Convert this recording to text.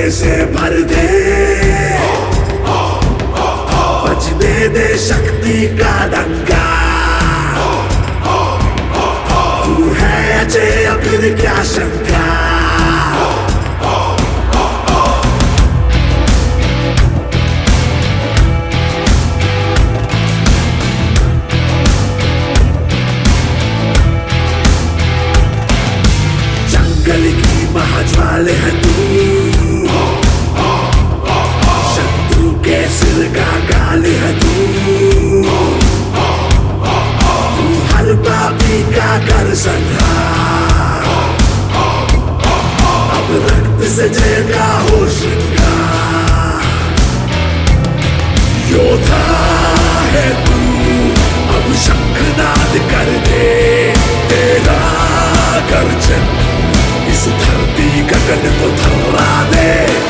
जज्बे से भर दे, बजने दे शक्ति का डंका। तू है अजय फिर क्या शंका। जंगल की महाज्वाल है तू, शत्रु के सिर का गाल है तू। तू हर पापी का कर संहार, अब रक्त से जगा हो श्रृंगार। योद्धा है तू, अब शंखनाद कर दे, तेरा गर्जन इस धरती गगन को थर्रा दे।